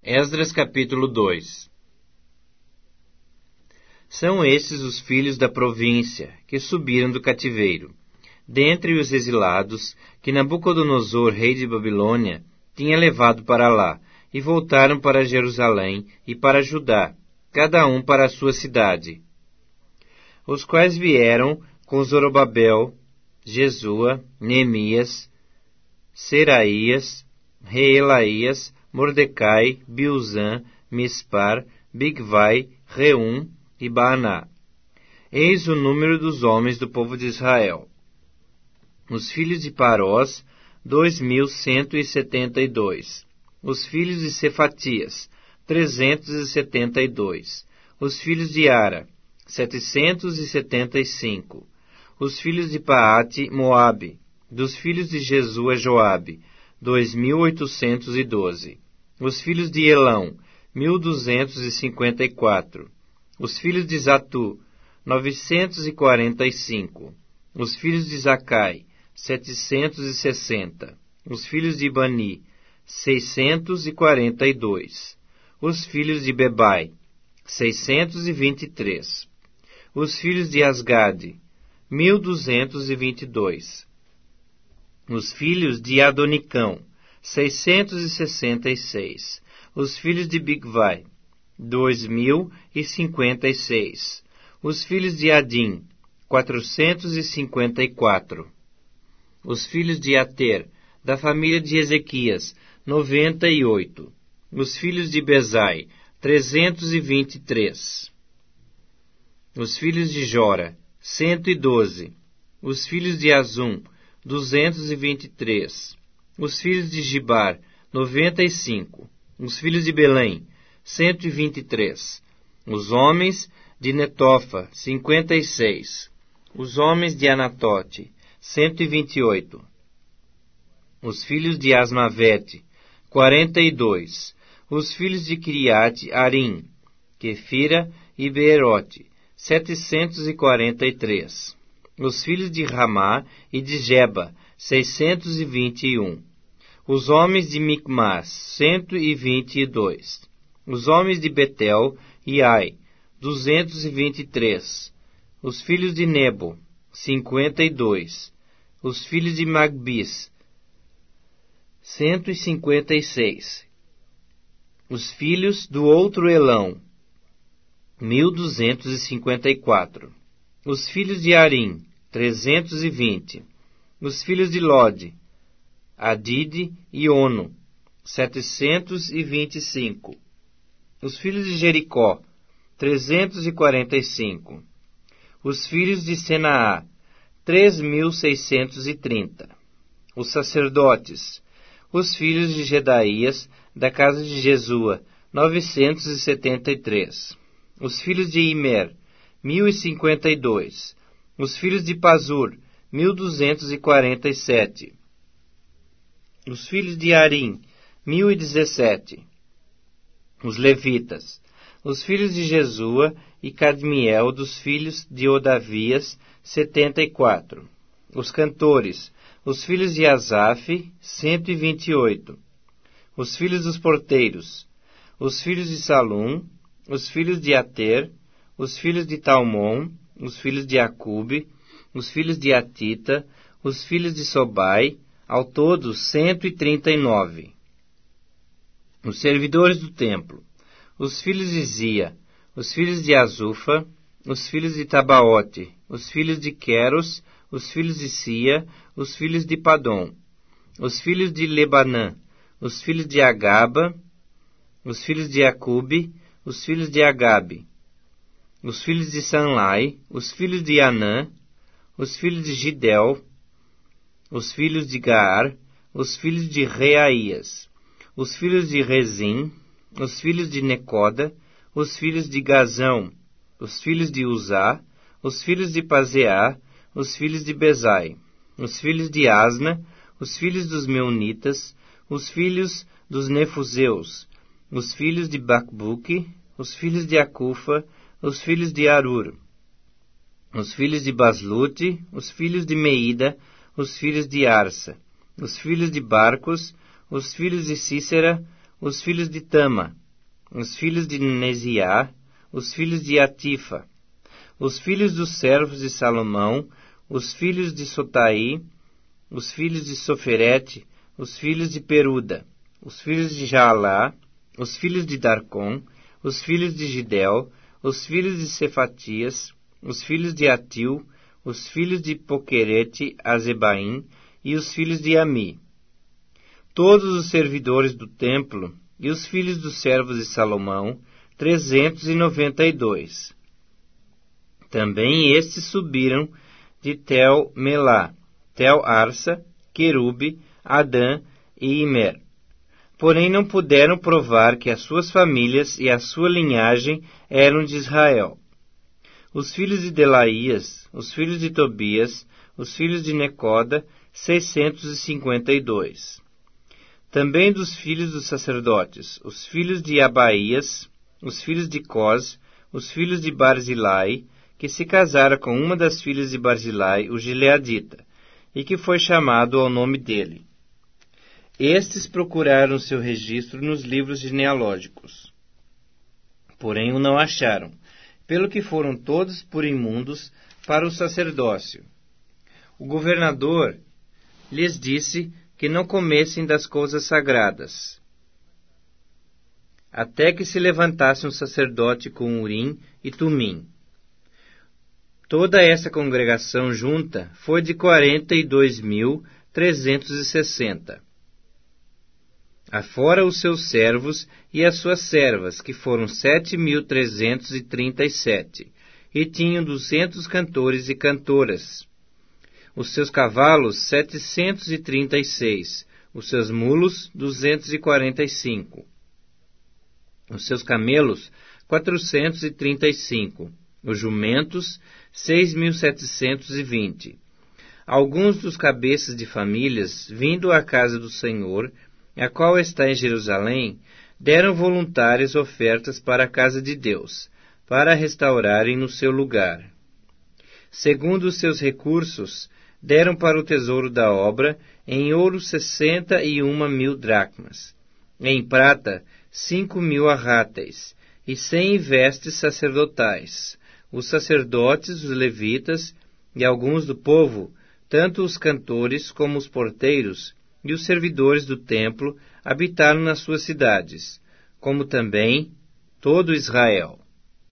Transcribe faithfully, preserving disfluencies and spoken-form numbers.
Esdras capítulo dois. São estes os filhos da província, que subiram do cativeiro, dentre os exilados, que Nabucodonosor, rei de Babilônia, tinha levado para lá, e voltaram para Jerusalém e para Judá, cada um para a sua cidade. Os quais vieram com Zorobabel, Jesua, Neemias, Seraías, Reelaías, Mordecai, Bilzã, Mispar, Bigvai, Reum e Baaná. Eis o número dos homens do povo de Israel. Os filhos de Parós, dois mil cento e setenta e dois. Os filhos de Cefatias, trezentos e setenta e dois. Os filhos de Ara, setecentos e setenta e cinco. Os filhos de Paate, Moabe. Dos filhos de Jesua, Joabe, dois mil oitocentos e doze. Os filhos de Elão, mil duzentos e cinquenta e quatro. Os filhos de Zatu, novecentos e quarenta e cinco. Os filhos de Zacai, setecentos e sessenta. Os filhos de Bani, seiscentos e quarenta e dois. Os filhos de Bebai, seiscentos e vinte e três. Os filhos de Asgade, mil duzentos e vinte e dois. Os filhos de Adonicão, seiscentos e sessenta e seis. Os filhos de Bigvai, dois mil e cinquenta e seis. Os filhos de Adim, quatrocentos e cinquenta e quatro. Os filhos de Ater, da família de Ezequias, noventa e oito. Os filhos de Bezai, trezentos e vinte e três. Os filhos de Jora, cento e doze. Os filhos de Azum, duzentos e vinte e três. Os filhos de Gibar, noventa e cinco. Os filhos de Belém, cento e vinte e três. Os homens de Netofa, cinquenta e seis. Os homens de Anatote, cento e vinte e oito. Os filhos de Asmavete, quarenta e dois. Os filhos de Kiriate Arim, Quefira e Beerote, setecentos e quarenta e três. Os filhos de Ramá e de Geba, seiscentos e vinte e um. Os homens de Micmas, cento e vinte e dois. Os homens de Betel e Ai, duzentos e vinte e três. Os filhos de Nebo, cinquenta e dois. Os filhos de Magbis, cento e cinquenta e seis. Os filhos do outro Elão, mil duzentos e cinquenta e quatro. Os filhos de Arim, trezentos e vinte. Os filhos de Lode, Adide e Ono, setecentos e vinte e cinco. Os filhos de Jericó, trezentos e quarenta e cinco. Os filhos de Senaá, três mil seiscentos e trinta. Os sacerdotes, os filhos de Gedaías, da casa de Jesua, novecentos e setenta e três. Os filhos de Imer, mil e cinquenta e dois. Os filhos de Pazur, mil duzentos e quarenta e sete. Os filhos de Arim, mil e dezessete. Os levitas, os filhos de Jesua e Cadmiel, dos filhos de Odavias, setenta e quatro. Os cantores, os filhos de Asaf, cento e vinte e oito. Os filhos dos porteiros, os filhos de Salum, os filhos de Ater, os filhos de Talmon, os filhos de Acube, os filhos de Atita, os filhos de Sobai, ao todo cento e trinta e nove. Os servidores do templo, os filhos de Zia, os filhos de Azufa, os filhos de Tabaote, os filhos de Queros, os filhos de Sia, os filhos de Padom, os filhos de Lebanã, os filhos de Agaba, os filhos de Acube, os filhos de Agabe, os filhos de Sanlai, os filhos de Anã, os filhos de Gidel, os filhos de Gaar, os filhos de Reaías, os filhos de Rezim, os filhos de Necoda, os filhos de Gazão, os filhos de Uzá, os filhos de Pazeá, os filhos de Bezai, os filhos de Asna, os filhos dos Meunitas, os filhos dos Nefuseus, os filhos de Bacbuque, os filhos de Acufa, os filhos de Arur, os filhos de Baslute, os filhos de Meida, os filhos de Arsa, os filhos de Barcos, os filhos de Cícera, os filhos de Tama, os filhos de Neziá, os filhos de Atifa, os filhos dos servos de Salomão, os filhos de Sotai, os filhos de Soferete, os filhos de Peruda, os filhos de Jaalá, os filhos de Darcon, os filhos de Gidel, os filhos de Cefatias, os filhos de Atil, os filhos de Poquerete Azebaim e os filhos de Ami. Todos os servidores do templo e os filhos dos servos de Salomão, trezentos e noventa e dois. Também estes subiram de Tel-Melá, Tel-Arsa, Querube, Adã e Imer. Porém não puderam provar que as suas famílias e a sua linhagem eram de Israel. Os filhos de Delaías, os filhos de Tobias, os filhos de Necoda, seiscentos e cinquenta e dois. Também dos filhos dos sacerdotes, os filhos de Abaías, os filhos de Cós, os filhos de Barzilai, que se casara com uma das filhas de Barzilai, o gileadita, e que foi chamado ao nome dele. Estes procuraram seu registro nos livros genealógicos, porém o não acharam, pelo que foram todos por imundos para o sacerdócio. O governador lhes disse que não comessem das coisas sagradas, até que se levantasse um sacerdote com Urim e Tumim. Toda essa congregação junta foi de quarenta e dois mil trezentos e sessenta. Afora os seus servos e as suas servas, que foram sete mil trezentos e trinta e sete, e tinham duzentos cantores e cantoras. Os seus cavalos, setecentos e trinta e seis, os seus mulos, duzentos e quarenta e cinco. Os seus camelos, quatrocentos e trinta e cinco, os jumentos, seis mil setecentos e vinte. Alguns dos cabeças de famílias, vindo à casa do Senhor, a qual está em Jerusalém, deram voluntárias ofertas para a casa de Deus, para restaurarem no seu lugar. Segundo os seus recursos, deram para o tesouro da obra, em ouro sessenta e uma mil dracmas, em prata cinco mil arráteis, e cem vestes sacerdotais, os sacerdotes, os levitas e alguns do povo, tanto os cantores como os porteiros, e os servidores do templo habitaram nas suas cidades, como também todo Israel.